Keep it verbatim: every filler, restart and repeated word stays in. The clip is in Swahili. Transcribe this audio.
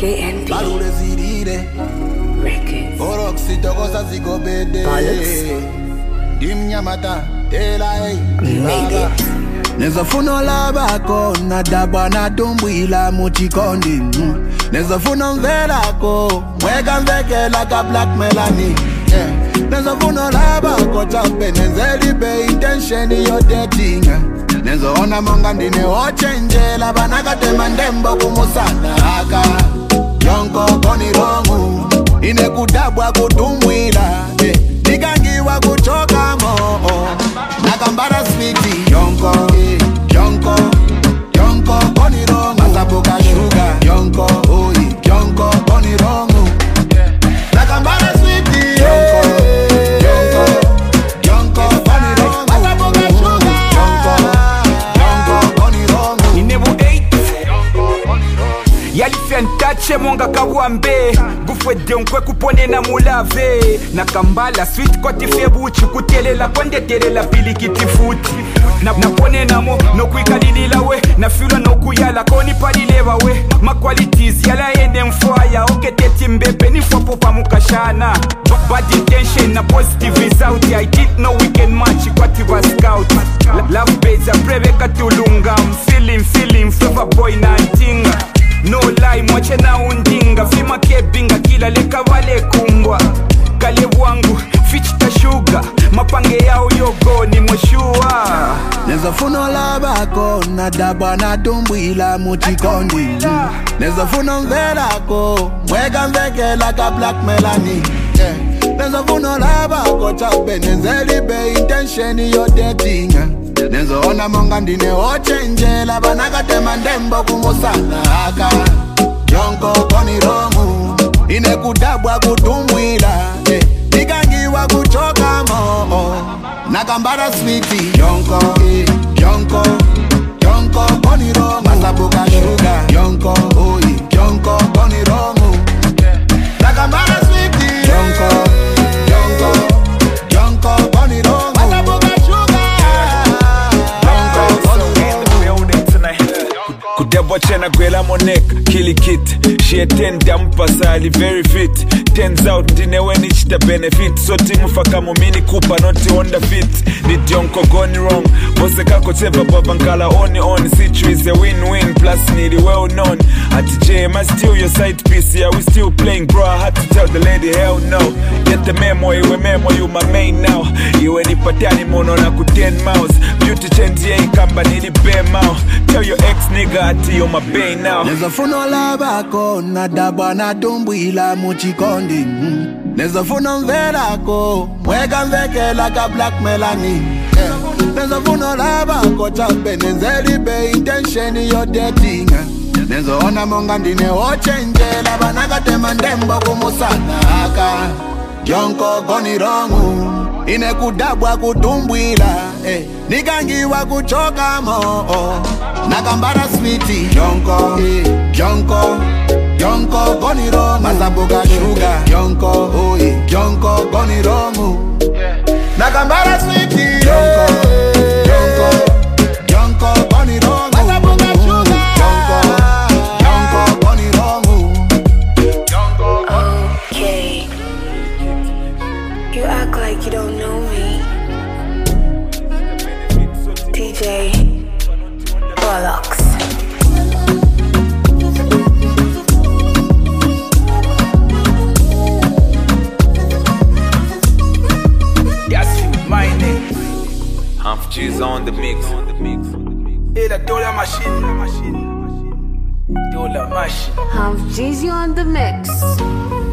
K N B Balule zirire Records. Oroxito kosa zigobede Dimnyamata Tela hey Made it. Neza funo laba ko na daba na dumbuila muchikondi mm. Neza funo mvela ko mwega mveke like a black melanie yeah. Neza funo laba ko champe nenzeli be intention yo dating Neza ona monga ndine o change la banaka temandembo kumusana haka Yonko koni rongu ine kudabwa kutumwila eh. Nikangiwa kuchoka mo oh. Nakambara sweetie Yonko eh. Yonko Yonko koni rongu Masabuka sugar Yonko oi Yonko koni rongu Nakambara sweetie Yonko Yonko Yonko koni rongu Masabuka sugar Yonko Yonko koni rongu Inebo eight Yalifiantache monga kawambe Gufwede unkwe kupone na mulave Nakambala sweet kwa tifebuchi Kutelela konde telela pili kitifuti Napone namo no kuikalilila we Na fila no kuyala koni palilewa we Ma qualities yala ende mfaya Oke teti mbebe ni fwapo pa mukashana Bad intention na positive result I didn't know we can match kwa tiba scout Love base ya preve katulunga I'm feeling feeling forever boy na tinga No lie mwache na undinga Fima kebinga kila leka wale kumbwa Kale wangu fichita sugar Mapange yao yogo ni moshua Neza funo laba ko na daba na dumbuila muchikondi Neza funo mvela ko mwega mveke like a black melanie yeah. Neza funo laba ko chape nenzeli be intention yo dating Nenzo ona monga ndine o change la banaka temandembo kumusana haka Yonko koni rongu ine kudabwa kutumwila eh. Nikangiwa kuchoka mo oh. Nakambara sweetie Yonko eh. Yonko Yonko koni rongu Masabuka sugar Yonko oi Yonko koni rongu Nakambara sweetie Yonko Yonko Yonko koni rongu Masabuka sugar Kudebo chena gwela monek Kili kit She ten dampa sali very fit Turns out dine weni chita benefit So timu faka mumini kupa noti onda fit Need yonko gone wrong Bose kako cheva babankala oni on Situ is a win-win plus needy well known Ati J, am I still your side piece? Yeah, we still playing bro I had to tell the lady hell no Get the memo, iwe memo you my main now Iwe ni patani mono na ku ten miles Beauty change ye ikamba nili be mouth Tell your ex nigga ati you my bae now Neza funo laba ko na daba na dumbuila muchikondi mm. Neza funo mvela ko mwega mveke like a black melanie yeah. Neza funo laba ko chape nenzeli be intention yo dating Neza ona monga ndine o change la banaka temandembo kumusana haka Yonko koni rongu ine kudabwa kutumbwila eh. Nikangiwa kuchoka mo oh. Nakambara sweetie Yonko eh. Yonko Yonko koni rongu Masabuka sugar Yonko oi Yonko koni rongu Nakambara sweetie Yonko Yonko Yonko koni rongu Masabuka sugar Yonko Yonko koni rongu Okay. You act like you don't know me. D J Bollocks. That's my name Humph G's on the mix. Hey, the dollar machine Dollar machine Humph Jeezy on the mix.